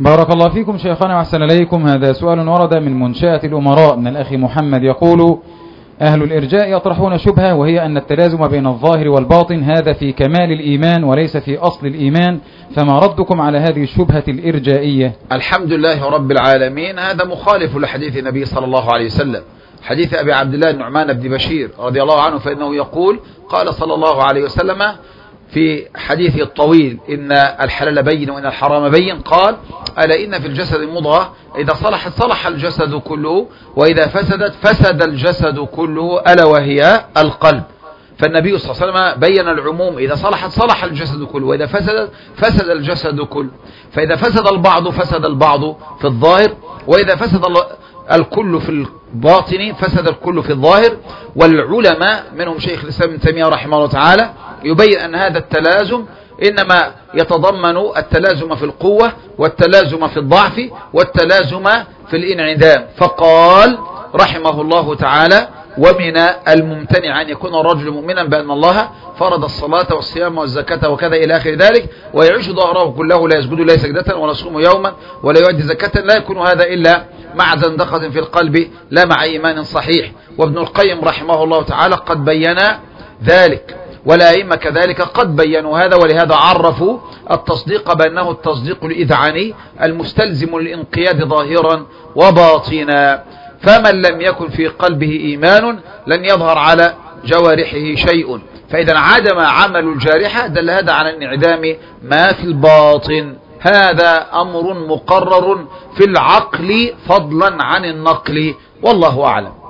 بارك الله فيكم شيخنا وأحسن إليكم. هذا سؤال ورد من منشأة الأمراء من الأخ محمد يقول: أهل الإرجاء يطرحون شبهة، وهي أن التلازم بين الظاهر والباطن هذا في كمال الإيمان وليس في أصل الإيمان، فما ردكم على هذه الشبهة الإرجائية؟ الحمد لله رب العالمين. هذا مخالف لحديث النبي صلى الله عليه وسلم، حديث أبي عبد الله النعمان بن بشير رضي الله عنه، فإنه يقول: قال صلى الله عليه وسلم في حديثه الطويل: إن الحلال بين وإن الحرام بين، قال: ألا إن في الجسد مضغة إذا صلحت صلح الجسد كله وإذا فسدت فسد الجسد كله، ألا وهي القلب. فالنبي صلى الله عليه وسلم بين العموم: إذا صلحت صلح الجسد كله وإذا فسدت فسد الجسد كله. فإذا فسد البعض فسد البعض في الظاهر، وإذا فسد الكل في الباطن فسد الكل في الظاهر. والعلماء منهم شيخ الإسلام ابن تيمية رحمه الله تعالى يبين أن هذا التلازم إنما يتضمن التلازم في القوة والتلازم في الضعف والتلازم في الانعدام. فقال رحمه الله تعالى: ومن الممتنع أن يكون الرجل مؤمنا بأن الله فرض الصلاة والصيام والزكاة وكذا إلى آخر ذلك، ويعيش ظهره كله لا يسجد لا سجدة ولا يصوم يوما ولا يؤدي زكاة، لا يكون هذا إلا مع زندقة في القلب لا مع إيمان صحيح. وابن القيم رحمه الله تعالى قد بين ذلك، والأئمة كذلك قد بينوا هذا، ولهذا عرفوا التصديق بأنه التصديق الإذعاني المستلزم للانقياد ظاهرا وباطنا. فمن لم يكن في قلبه إيمان لن يظهر على جوارحه شيء، فإذا انعدم عمل الجارحة دل هذا على انعدام ما في الباطن. هذا أمر مقرر في العقل فضلا عن النقل، والله أعلم.